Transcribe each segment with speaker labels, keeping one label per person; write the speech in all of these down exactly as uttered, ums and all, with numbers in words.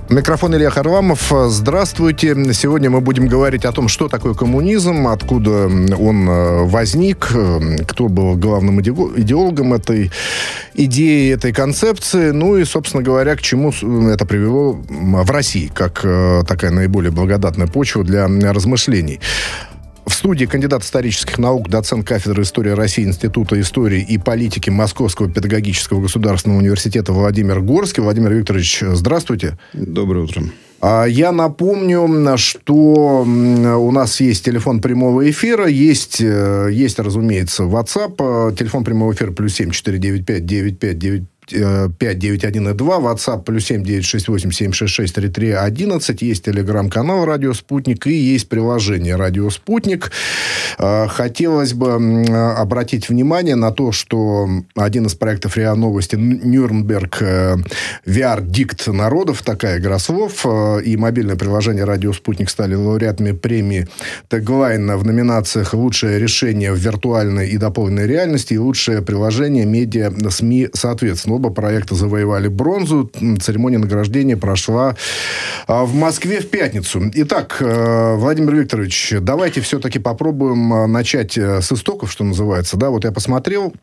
Speaker 1: Микрофон Илья Харламов. Здравствуйте. Сегодня мы будем говорить о том, что такое коммунизм, откуда он возник, кто был главным идеологом этой идеи, этой концепции, ну и, собственно говоря, к чему это привело в России, как такая наиболее благодатная почва для размышлений. В студии кандидат исторических наук, доцент кафедры истории России Института истории и политики Московского педагогического государственного университета Владимир Горский. Владимир Викторович, здравствуйте.
Speaker 2: Доброе утро.
Speaker 1: Я напомню, что у нас есть телефон прямого эфира, есть, есть, разумеется, WhatsApp, телефон прямого эфира плюс семь четыре девять пять девять пять девять пять девять один и два, WhatsApp плюс семь девять шесть восемь семь шесть шесть три три одиннадцать, есть телеграм-канал «Радио Спутник» и есть приложение «Радио Спутник». Хотелось бы обратить внимание на то, что один из проектов РИА Новости «Нюрнберг ви ар-дикт народов», такая игра слов, и мобильное приложение «Радио Спутник» стали лауреатами премии Теглайн в номинациях «Лучшее решение в виртуальной и дополненной реальности» и «Лучшее приложение медиа СМИ» соответственно. Оба проекта завоевали бронзу. Церемония награждения прошла в Москве в пятницу. Итак, Владимир Викторович, давайте все-таки попробуем начать с истоков, что называется. Да, вот я посмотрел,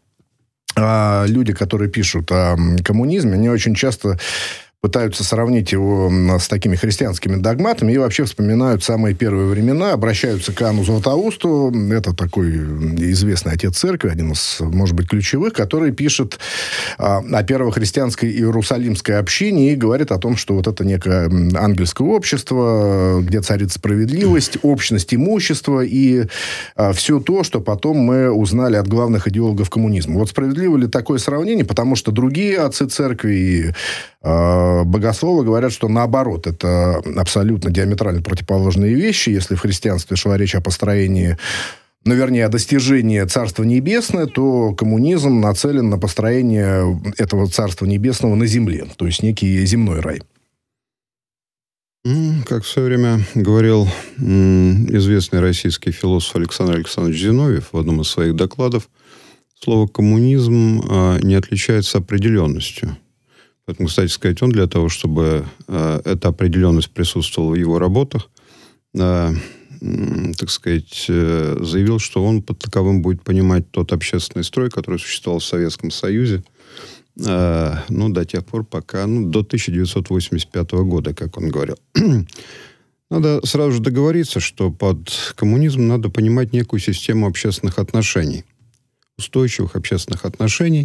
Speaker 1: люди, которые пишут о коммунизме, они очень часто пытаются сравнить его с такими христианскими догматами и вообще вспоминают самые первые времена, обращаются к Иоанну Златоусту, это такой известный отец церкви, один из, может быть, ключевых, который пишет о первохристианской Иерусалимской общине и говорит о том, что вот это некое ангельское общество, где царит справедливость, общность имущества и все то, что потом мы узнали от главных идеологов коммунизма. Вот справедливо ли такое сравнение? Потому что другие отцы церкви и богословы говорят, что наоборот, это абсолютно диаметрально противоположные вещи. Если в христианстве шла речь о построении, ну, вернее, о достижении Царства Небесного, то коммунизм нацелен на построение этого Царства Небесного на земле, то есть некий земной рай.
Speaker 2: Как в свое время говорил известный российский философ Александр Александрович Зиновьев в одном из своих докладов, слово «коммунизм» не отличается определенностью. Поэтому, кстати сказать, он для того, чтобы э, эта определенность присутствовала в его работах, э, э, так сказать, э, заявил, что он под таковым будет понимать тот общественный строй, который существовал в Советском Союзе, э, ну, до тех пор, пока, ну, до тысяча девятьсот восемьдесят пятого года, как он говорил. Надо сразу же договориться, что под коммунизмом надо понимать некую систему общественных отношений, устойчивых общественных отношений.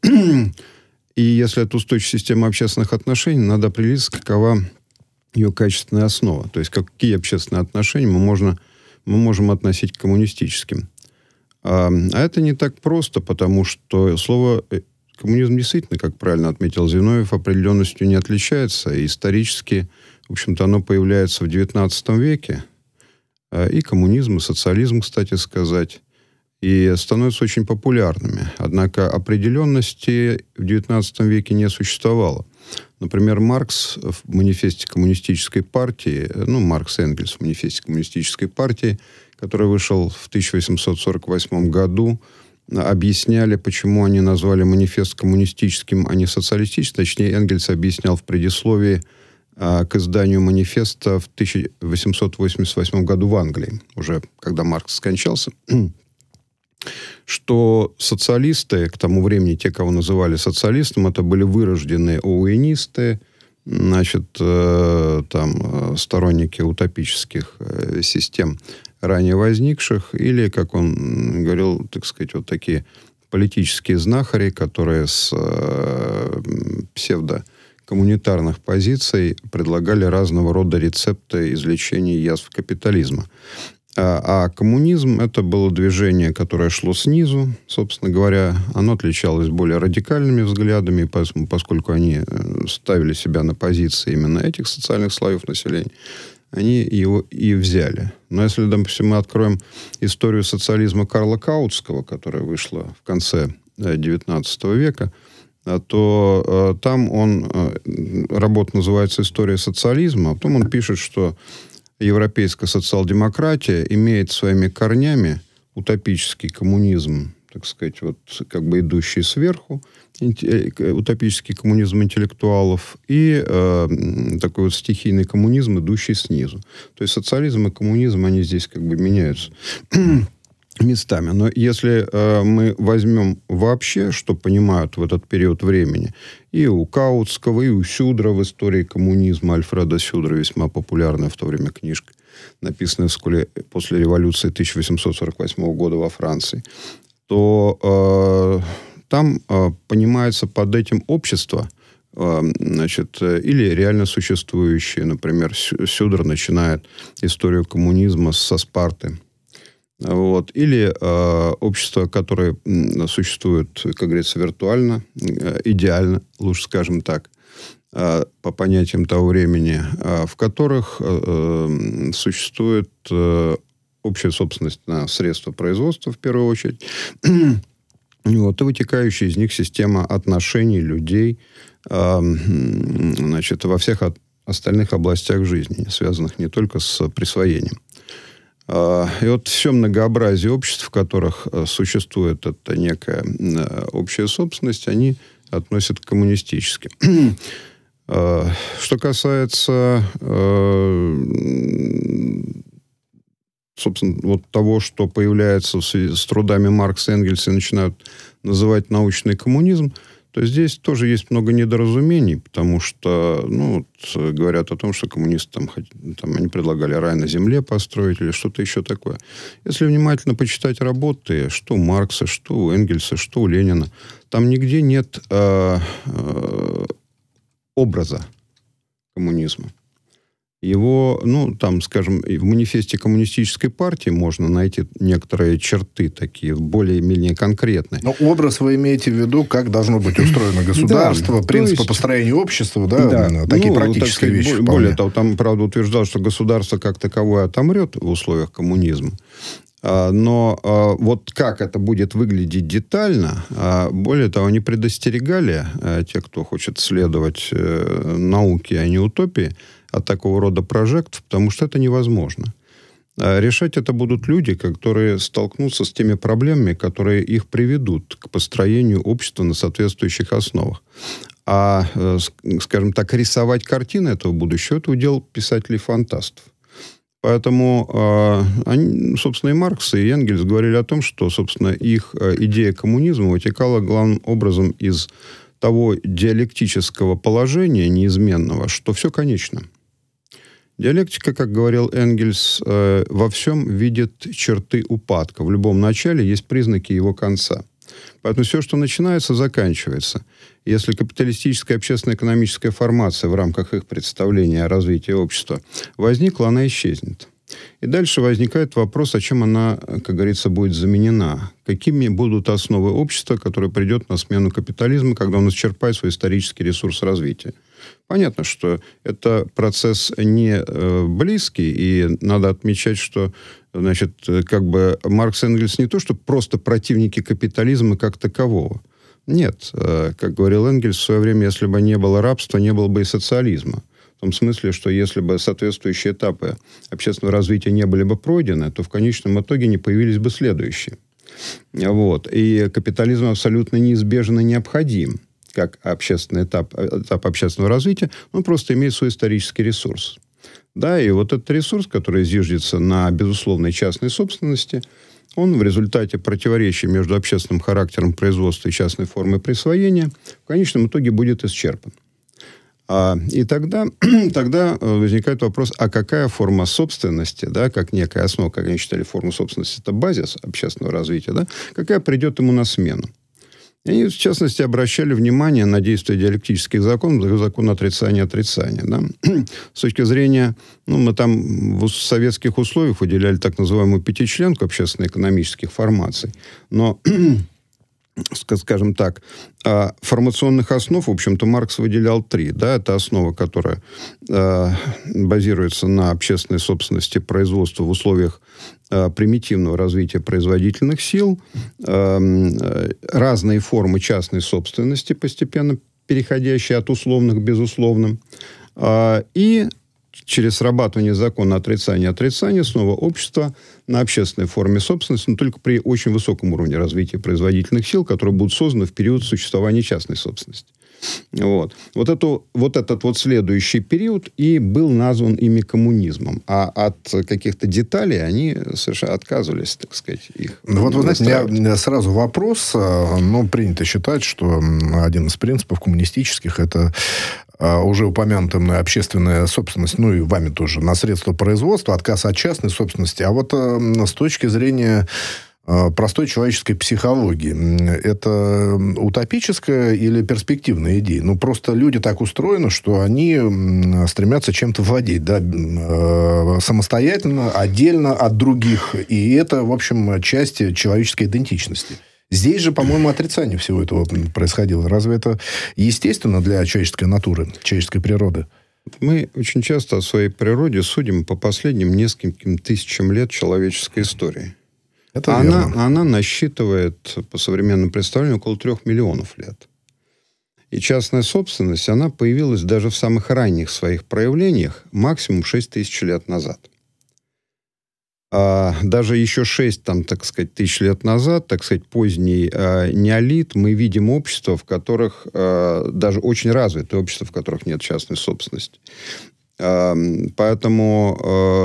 Speaker 2: И если это устойчивая система общественных отношений, надо определиться, какова ее качественная основа. То есть, какие общественные отношения мы, можно, мы можем относить к коммунистическим. А, а это не так просто, потому что слово коммунизм действительно, как правильно отметил Зиновьев, определенностью не отличается. И исторически, в общем-то, оно появляется в девятнадцатом веке. И коммунизм, и социализм, кстати сказать. И становятся очень популярными. Однако определенности в девятнадцатом веке не существовало. Например, Маркс в манифесте коммунистической партии, ну, Маркс и Энгельс в манифесте коммунистической партии, который вышел в тысяча восемьсот сорок восьмом году, объясняли, почему они назвали манифест коммунистическим, а не социалистическим. Точнее, Энгельс объяснял в предисловии а, к изданию манифеста в тысяча восемьсот восемьдесят восьмом году в Англии, уже когда Маркс скончался, что социалисты, к тому времени те, кого называли социалистом, это были вырожденные оуэнисты, значит, э, там, сторонники утопических э, систем, ранее возникших, или, как он говорил, так сказать, вот такие политические знахари, которые с э, псевдокоммунитарных позиций предлагали разного рода рецепты излечения язв капитализма. А коммунизм — это было движение, которое шло снизу, собственно говоря. Оно отличалось более радикальными взглядами, поскольку они ставили себя на позиции именно этих социальных слоев населения. Они его и взяли. Но если, допустим, мы откроем историю социализма Карла Каутского, которая вышла в конце девятнадцатого века, то э, там он, э, работа называется «История социализма», а потом он пишет, что европейская социал-демократия имеет своими корнями утопический коммунизм, так сказать, вот как бы идущий сверху, утопический коммунизм интеллектуалов, и э, такой вот стихийный коммунизм, идущий снизу. То есть социализм и коммунизм, они здесь как бы меняются местами. Но если э, мы возьмем вообще, что понимают в этот период времени, и у Каутского, и у Сюдра в истории коммунизма, Альфреда Сюдра, весьма популярная в то время книжка, написанная вскоре после революции тысяча восемьсот сорок восьмого года во Франции, то э, там э, понимается под этим общество, э, значит, или реально существующее. Например, Сюдр начинает историю коммунизма со Спарты. Вот. Или э, общество, которое существует, как говорится, виртуально, э, идеально, лучше скажем так, э, по понятиям того времени, э, в которых э, существует э, общая собственность на средства производства, в первую очередь, вот, и вытекающая из них система отношений людей э, значит, во всех от, остальных областях жизни, связанных не только с присвоением. И вот все многообразие обществ, в которых существует эта некая общая собственность, они относят к коммунистическим. Что касается, собственно, вот того, что появляется в связи с трудами Маркса и Энгельса и начинают называть научный коммунизм, то здесь тоже есть много недоразумений, потому что, ну, вот, говорят о том, что коммунисты там, там, они предлагали рай на земле построить или что-то еще такое. Если внимательно почитать работы, что у Маркса, что у Энгельса, что у Ленина, там нигде нет э, э, образа коммунизма. Его, ну, там, скажем, в манифесте коммунистической партии можно найти некоторые черты такие, более-менее конкретные.
Speaker 1: Но образ вы имеете в виду, как должно быть устроено государство,
Speaker 2: да,
Speaker 1: принципы
Speaker 2: есть,
Speaker 1: построения общества, да, да. Такие ну, практические
Speaker 2: так сказать,
Speaker 1: вещи.
Speaker 2: Более того, там, правда, утверждал, что государство как таковое отомрет в условиях коммунизма. Но вот как это будет выглядеть детально, более того, они предостерегали тех, кто хочет следовать науке, а не утопии, от такого рода прожектов, потому что это невозможно. Решать это будут люди, которые столкнутся с теми проблемами, которые их приведут к построению общества на соответствующих основах. А, скажем так, рисовать картины этого будущего – это удел писателей-фантастов. Поэтому, э, они, собственно, и Маркс, и Энгельс говорили о том, что, собственно, их идея коммунизма вытекала главным образом из того диалектического положения неизменного, что все конечно. Диалектика, как говорил Энгельс, э, во всем видит черты упадка. В любом начале есть признаки его конца. Поэтому все, что начинается, заканчивается. Если капиталистическая общественно-экономическая формация в рамках их представления о развитии общества возникла, она исчезнет. И дальше возникает вопрос, о чем она, как говорится, будет заменена. Какими будут основы общества, которое придет на смену капитализма, когда он исчерпает свой исторический ресурс развития. Понятно, что это процесс не э, близкий, и надо отмечать, что, значит, как бы Маркс и Энгельс не то, что просто противники капитализма как такового. Нет, э, как говорил Энгельс в свое время, если бы не было рабства, не было бы и социализма. В том смысле, что если бы соответствующие этапы общественного развития не были бы пройдены, то в конечном итоге не появились бы следующие. Вот. И капитализм абсолютно неизбежен и необходим, как общественный этап, этап общественного развития, он просто имеет свой исторический ресурс. Да, и вот этот ресурс, который зиждется на безусловной частной собственности, он в результате противоречия между общественным характером производства и частной формой присвоения в конечном итоге будет исчерпан. А, и тогда, тогда возникает вопрос, а какая форма собственности, да, как некая основа, как они считали, форма собственности, это базис общественного развития, да, какая придет ему на смену. И они, в частности, обращали внимание на действие диалектических законов, закон отрицания отрицания. Да? С точки зрения, ну, мы там в советских условиях выделяли так называемую пятичленку общественно-экономических формаций, но скажем так, формационных основ, в общем-то, Маркс выделял три. Да? Это основа, которая э, базируется на общественной собственности производства в условиях э, примитивного развития производительных сил, э, разные формы частной собственности, постепенно переходящие от условных к безусловным, э, и через срабатывание закона отрицания-отрицания снова общество на общественной форме собственности, но только при очень высоком уровне развития производительных сил, которые будут созданы в период существования частной собственности. Вот. Вот, эту, вот этот вот следующий период и был назван ими коммунизмом. А от каких-то деталей они совершенно отказывались, так сказать, их.
Speaker 1: Ну, вот, вы знаете, у меня сразу вопрос. Ну, принято считать, что один из принципов коммунистических – это уже упомянутая мной общественная собственность, ну и вами тоже, на средства производства, отказ от частной собственности. А вот с точки зрения простой человеческой психологии, это утопическая или перспективная идея? Ну, просто люди так устроены, что они стремятся чем-то владеть, да, самостоятельно, отдельно от других. И это, в общем, часть человеческой идентичности. Здесь же, по-моему, отрицание всего этого происходило. Разве это естественно для человеческой натуры, человеческой природы?
Speaker 2: Мы очень часто о своей природе судим по последним нескольким тысячам лет человеческой истории. Это она, она насчитывает, по современным представлениям, около трех миллионов лет. И частная собственность, она появилась даже в самых ранних своих проявлениях максимум шесть тысяч лет назад. А даже еще шесть, там, так сказать, тысяч лет назад, так сказать, поздний а, неолит, мы видим общества, в которых, а, даже очень развитые общества, в которых нет частной собственности. А, поэтому,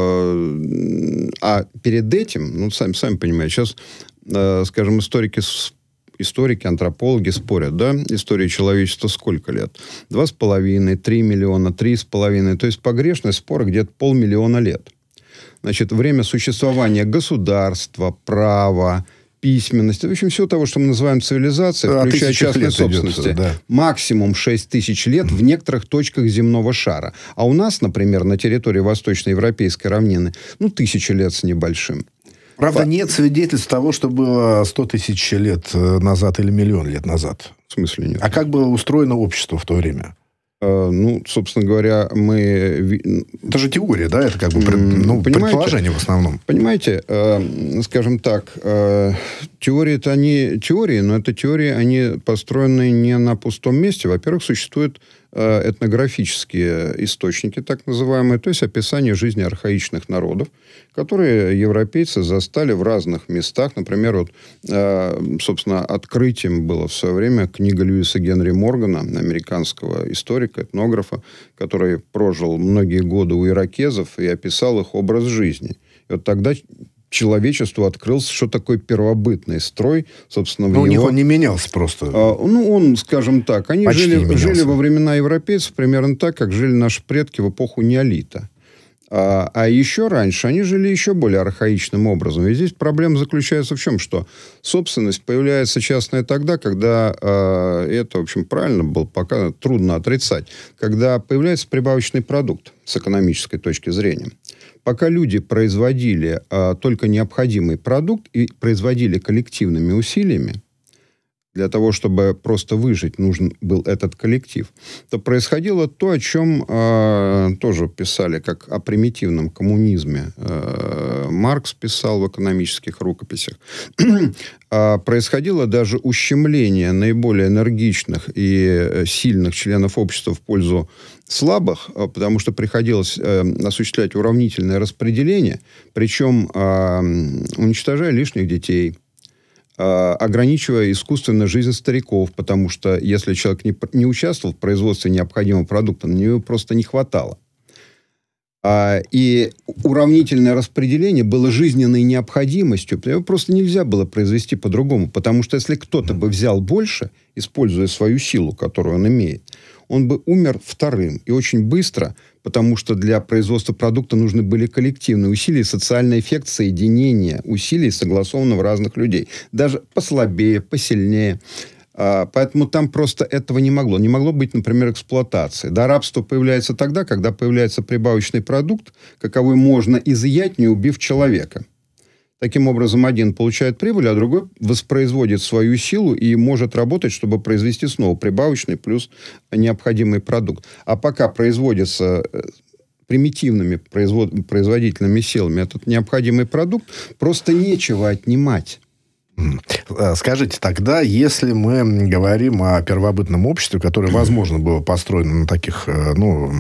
Speaker 2: а, а перед этим, ну, сами, сами понимаете, сейчас, а, скажем, историки, историки, антропологи спорят, да, история человечества сколько лет? Два с половиной, три миллиона, три с половиной, то есть погрешность спора где-то полмиллиона лет. Значит, время существования государства, права, письменности, в общем, всего того, что мы называем цивилизацией,
Speaker 1: да,
Speaker 2: включая частной собственности,
Speaker 1: идет, да.
Speaker 2: максимум шесть тысяч лет в некоторых точках земного шара. А у нас, например, на территории восточноевропейской равнины, ну, тысяча лет с небольшим.
Speaker 1: Правда, По... нет свидетельств того, что было сто тысяч лет назад или миллион лет назад.
Speaker 2: В смысле нет?
Speaker 1: А как было устроено общество в то время?
Speaker 2: Ну, собственно говоря, мы...
Speaker 1: Это же теория, да? Это как бы пред... ну, предположение в основном.
Speaker 2: Понимаете, э, скажем так, э, теории-то они теории, но это теории, они построены не на пустом месте. Во-первых, существуют э, этнографические источники, так называемые, то есть описание жизни архаичных народов, которые европейцы застали в разных местах. Например, вот, э, собственно, открытием было в свое время книга Льюиса Генри Моргана, американского историка, этнографа, который прожил многие годы у иракезов и описал их образ жизни. И вот тогда человечеству открылся, что такое первобытный строй, собственно, в
Speaker 1: Но
Speaker 2: его...
Speaker 1: у них он не менялся просто.
Speaker 2: А, ну, он, скажем так, они жили, жили во времена европейцев примерно так, как жили наши предки в эпоху неолита. А, а еще раньше они жили еще более архаичным образом. И здесь проблема заключается в чем? Что собственность появляется частная тогда, когда, э, это, в общем, правильно было пока трудно отрицать, когда появляется прибавочный продукт с экономической точки зрения. Пока люди производили э, только необходимый продукт и производили коллективными усилиями, для того, чтобы просто выжить, нужен был этот коллектив, то происходило то, о чем э, тоже писали, как о примитивном коммунизме. Э, Маркс писал в экономических рукописях. э, происходило даже ущемление наиболее энергичных и сильных членов общества в пользу слабых, потому что приходилось э, осуществлять уравнительное распределение, причем э, уничтожая лишних детей, ограничивая искусственно жизнь стариков, потому что если человек не, не участвовал в производстве необходимого продукта, на него просто не хватало. А, и уравнительное распределение было жизненной необходимостью, его просто нельзя было произвести по-другому, потому что если кто-то бы взял больше, используя свою силу, которую он имеет, он бы умер вторым и очень быстро, потому что для производства продукта нужны были коллективные усилия, социальный эффект соединения усилий, согласованного разных людей. Даже послабее, посильнее. А, поэтому там просто этого не могло. Не могло быть, например, эксплуатации. Да, рабство появляется тогда, когда появляется прибавочный продукт, каковой можно изъять, не убив человека. Таким образом, один получает прибыль, а другой воспроизводит свою силу и может работать, чтобы произвести снова прибавочный плюс необходимый продукт. А пока производится примитивными производ... производительными силами этот необходимый продукт, просто нечего отнимать.
Speaker 1: Скажите, тогда, если мы говорим о первобытном обществе, которое, возможно, было построено на таких, ну,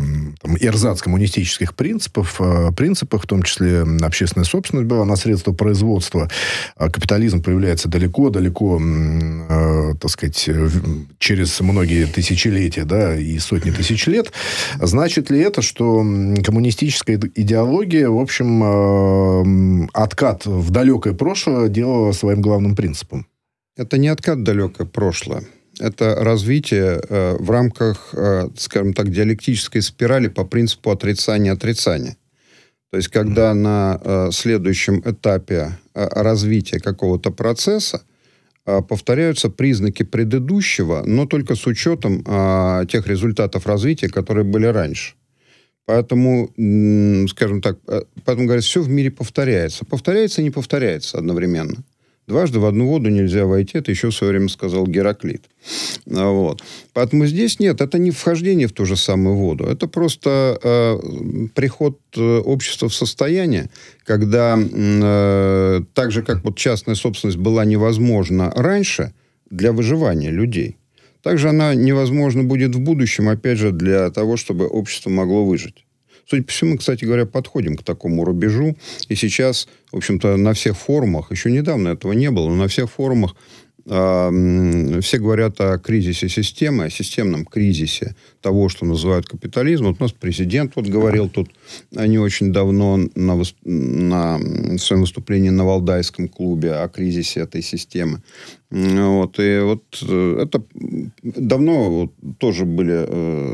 Speaker 1: там, эрзац коммунистических принципов, принципах, в том числе общественная собственность была на средства производства. Капитализм появляется далеко-далеко, э, так сказать, через многие тысячелетия, да, и сотни тысяч лет. Значит ли это, что коммунистическая идеология, в общем, э, откат в далекое прошлое делала своим главным принципом?
Speaker 2: Это не откат в далекое прошлое. Это развитие э, в рамках, э, скажем так, диалектической спирали по принципу отрицания-отрицания. То есть, когда mm-hmm. на э, следующем этапе э, развития какого-то процесса э, повторяются признаки предыдущего, но только с учетом э, тех результатов развития, которые были раньше. Поэтому, э, скажем так, э, поэтому говорят, все в мире повторяется. Повторяется и не повторяется одновременно. Дважды в одну воду нельзя войти, это еще в свое время сказал Гераклит. Вот. Поэтому здесь нет, это не вхождение в ту же самую воду, это просто э, приход общества в состояние, когда э, так же, как вот частная собственность была невозможна раньше для выживания людей, также она невозможна будет в будущем, опять же, для того, чтобы общество могло выжить. Судя по всему, кстати говоря, подходим к такому рубежу. И сейчас, в общем-то, на всех форумах, еще недавно этого не было, но на всех форумах э, все говорят о кризисе системы, о системном кризисе того, что называют капитализмом. Вот у нас президент вот говорил тут не очень давно на, выступ... на своем выступлении на Валдайском клубе о кризисе этой системы. Вот, и вот это давно вот, тоже были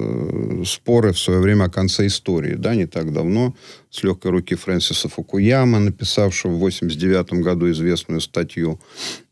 Speaker 2: э, споры в свое время о конце истории, да, не так давно, с легкой руки Фрэнсиса Фукуяма, написавшего в восемьдесят девятом году известную статью,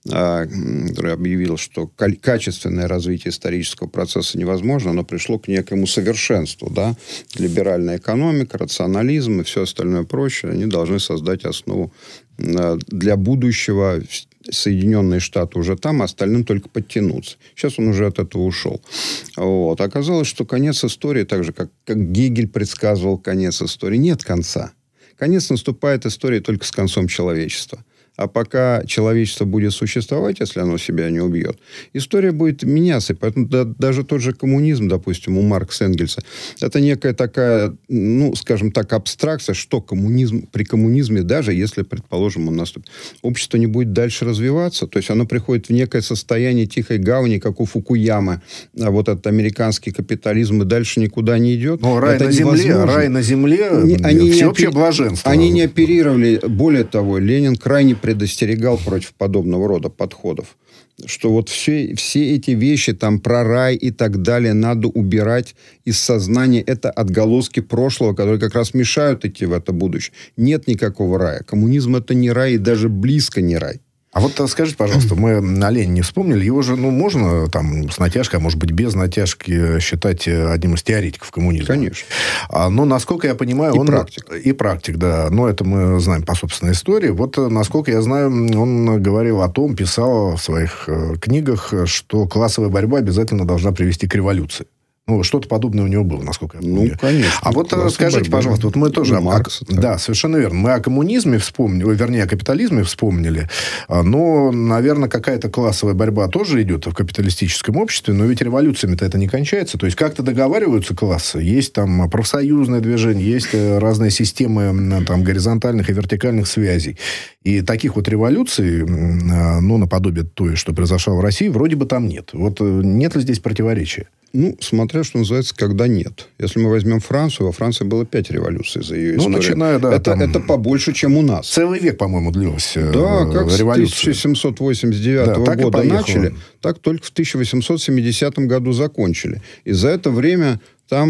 Speaker 2: э, который объявил, что качественное развитие исторического процесса невозможно, оно пришло к некому совершенству, да, либеральная экономика, рационализм и все остальное прочее, они должны создать основу э, для будущего. Соединенные Штаты уже там, а остальным только подтянуться. Сейчас он уже от этого ушел. Вот. Оказалось, что конец истории, так же, как, как Гегель предсказывал конец истории, нет конца. Конец наступает истории только с концом человечества. А пока человечество будет существовать, если оно себя не убьет, история будет меняться. Поэтому да, даже тот же коммунизм, допустим, у Маркса, Энгельса, это некая такая, ну, скажем так, абстракция, что коммунизм, при коммунизме, даже если, предположим, он наступит, общество не будет дальше развиваться, то есть оно приходит в некое состояние тихой гавани, как у Фукуямы, а вот этот американский капитализм, и дальше никуда не идет.
Speaker 1: Но рай
Speaker 2: это
Speaker 1: на земле, рай на земле,
Speaker 2: они
Speaker 1: всеобщее
Speaker 2: опи...
Speaker 1: блаженство.
Speaker 2: Они не оперировали, более того, Ленин крайне предостерегал против подобного рода подходов, что вот все, все эти вещи там про рай и так далее надо убирать из сознания. Это отголоски прошлого, которые как раз мешают идти в это будущее. Нет никакого рая. Коммунизм — это не рай и даже близко не рай.
Speaker 1: А вот скажите, пожалуйста, мы о Ленине не вспомнили. Его же, ну, можно там с натяжкой, а может быть, без натяжки считать одним из теоретиков коммунизма.
Speaker 2: Конечно.
Speaker 1: А, но, насколько я понимаю...
Speaker 2: И
Speaker 1: он...
Speaker 2: практик.
Speaker 1: И практик, да. Но это мы знаем по собственной истории. Вот, насколько я знаю, он говорил о том, писал в своих книгах, что классовая борьба обязательно должна привести к революции. Ну, что-то подобное у него было, насколько я помню.
Speaker 2: Ну, конечно.
Speaker 1: А вот скажите, пожалуйста, вот мы тоже...
Speaker 2: Маркс,
Speaker 1: о... Да, совершенно верно. Мы о коммунизме вспомнили, вернее, о капитализме вспомнили, но, наверное, какая-то классовая борьба тоже идет в капиталистическом обществе, но ведь революциями-то это не кончается. То есть, как-то договариваются классы. Есть там профсоюзное движение, есть разные системы там, горизонтальных и вертикальных связей. И таких вот революций, ну, наподобие той, что произошло в России, вроде бы там нет. Вот нет ли здесь противоречия?
Speaker 2: Ну, смотря, что называется, когда нет. Если мы возьмем Францию, во Франции было пять революций за ее историю.
Speaker 1: Ну, начиная, да.
Speaker 2: Это,
Speaker 1: там...
Speaker 2: это побольше, чем у нас.
Speaker 1: Целый век, по-моему, длилась
Speaker 2: Да, как
Speaker 1: революция.
Speaker 2: с тысяча семьсот восемьдесят девятого да, года начали, так только в тысяча восемьсот семидесятом году закончили. И за это время...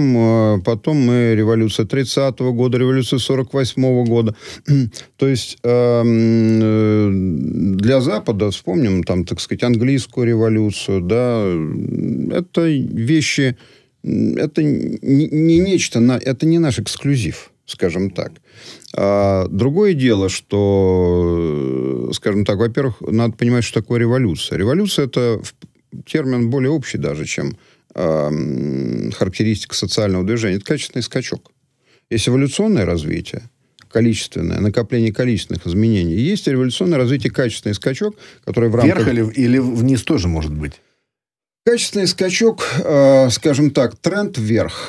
Speaker 2: Там потом мы революция тридцатого года, революция сорок восьмого года. То есть э, для Запада, вспомним, там, так сказать, английскую революцию, да, это вещи, это не, не нечто, это не наш эксклюзив, скажем так. А другое дело, что, скажем так, во-первых, надо понимать, что такое революция. Революция – это термин более общий даже, чем характеристика социального движения. Это качественный скачок. Есть эволюционное развитие, количественное, накопление количественных изменений. И есть революционное развитие, качественный скачок, который в рамках...
Speaker 1: Вверх или, или вниз тоже может быть?
Speaker 2: Качественный скачок, э, скажем так, тренд вверх.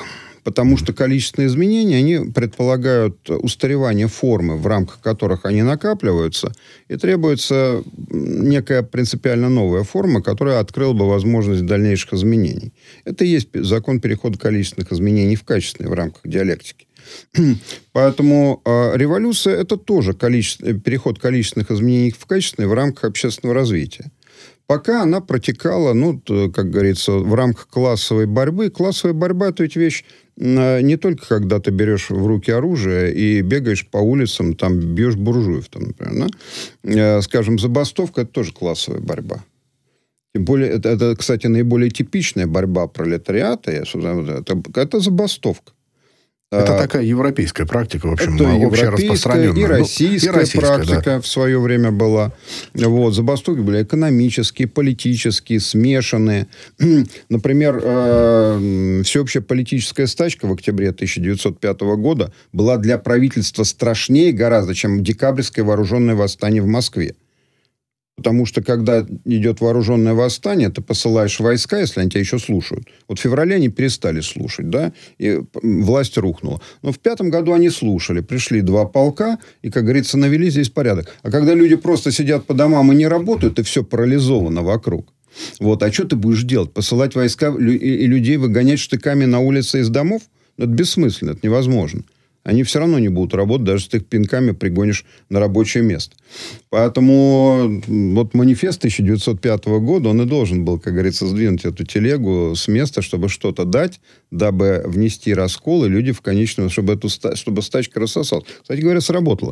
Speaker 2: Потому что количественные изменения, они предполагают устаревание формы, в рамках которых они накапливаются, и требуется некая принципиально новая форма, которая открыла бы возможность дальнейших изменений. Это и есть закон перехода количественных изменений в качественные в рамках диалектики. Поэтому э, революция – это тоже количество, переход количественных изменений в качественные в рамках общественного развития. Пока она протекала, ну, как говорится, в рамках классовой борьбы. Классовая борьба – это ведь вещь не только когда ты берешь в руки оружие и бегаешь по улицам, там, бьешь буржуев, там, например. Да? Скажем, забастовка – это тоже классовая борьба. Тем более, это, это, кстати, наиболее типичная борьба пролетариата. Это, это забастовка.
Speaker 1: Это такая европейская практика, в общем,
Speaker 2: это
Speaker 1: общераспространенная.
Speaker 2: И российская, ну, и российская практика да. в свое время была. Вот, забастовки были экономические, политические, смешанные. Например, э, всеобщая политическая стачка в октябре тысяча девятьсот пятого года была для правительства страшнее гораздо, чем декабрьское вооруженное восстание в Москве. Потому что, когда идет вооруженное восстание, ты посылаешь войска, если они тебя еще слушают. Вот в феврале они перестали слушать, да, и власть рухнула. Но в пятом году они слушали. Пришли два полка, и, как говорится, навели здесь порядок. А когда люди просто сидят по домам и не работают, и все парализовано вокруг. Вот, а что ты будешь делать? Посылать войска и людей выгонять штыками на улицы из домов? Это бессмысленно, это невозможно. Они все равно не будут работать, даже если ты их пинками пригонишь на рабочее место. Поэтому вот манифест тысяча девятьсот пятого года, он и должен был, как говорится, сдвинуть эту телегу с места, чтобы что-то дать, дабы внести раскол, и люди в конечном, чтобы, эту, чтобы стачка рассосалась. Кстати говоря, сработало.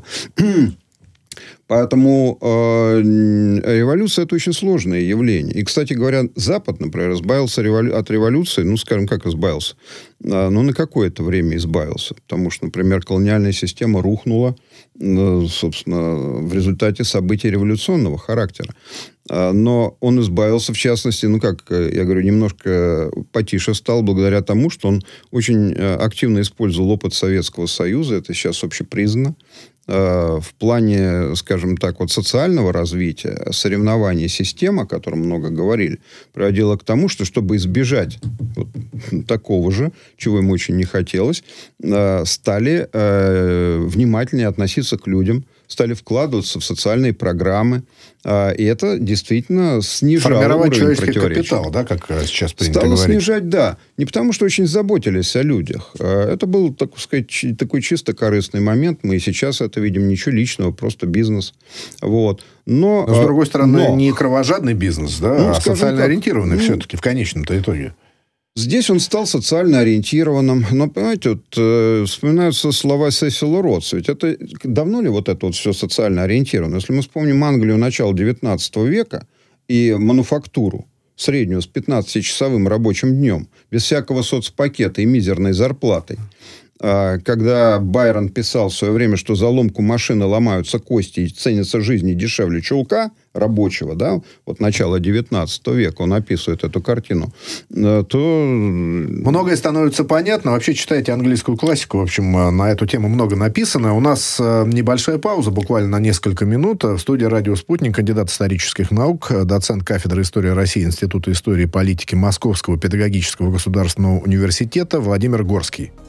Speaker 2: Поэтому э, революция – это очень сложное явление. И, кстати говоря, Запад, например, избавился револю... от революции, ну, скажем, как избавился? Э, ну, на какое-то время избавился. Потому что, например, колониальная система рухнула, э, собственно, в результате событий революционного характера. Э, но он избавился, в частности, ну, как я говорю, немножко потише стал благодаря тому, что он очень активно использовал опыт Советского Союза. Это сейчас общепризнано. В плане, скажем так, вот социального развития, соревнования системы, о котором много говорили, приводила к тому, что, чтобы избежать вот такого же, чего им очень не хотелось, стали внимательнее относиться к людям, стали вкладываться в социальные программы. И это действительно снижало
Speaker 1: формировать
Speaker 2: уровень
Speaker 1: человеческий
Speaker 2: противоречий.
Speaker 1: Капитал, да, как сейчас принято
Speaker 2: Стало
Speaker 1: говорить.
Speaker 2: снижать, да. Не потому, что очень заботились о людях. Это был, так сказать, такой чисто корыстный момент. Мы и сейчас это видим. Ничего личного, просто бизнес. Вот. Но,
Speaker 1: но, с другой стороны,
Speaker 2: но...
Speaker 1: не кровожадный бизнес, да, ну, а социально так, ориентированный ну, все-таки в конечном-то итоге.
Speaker 2: Здесь он стал социально ориентированным. Но, понимаете, вот, э, вспоминаются слова Сесила Ротса. Ведь это давно ли вот это вот все социально ориентировано? Если мы вспомним Англию начала девятнадцатого века и мануфактуру, среднюю с пятнадцатичасовым рабочим днем, без всякого соцпакета и мизерной зарплатой, когда Байрон писал в свое время, что за ломку машины ломаются кости и ценятся жизни дешевле чулка рабочего, да, вот начало девятнадцатого века он описывает эту картину, то...
Speaker 1: Многое становится понятно. Вообще, читайте английскую классику. В общем, на эту тему много написано. У нас небольшая пауза, буквально на несколько минут. В студии «Радио Спутник» кандидат исторических наук, доцент кафедры истории России Института истории и политики Московского педагогического государственного университета Владимир Горский.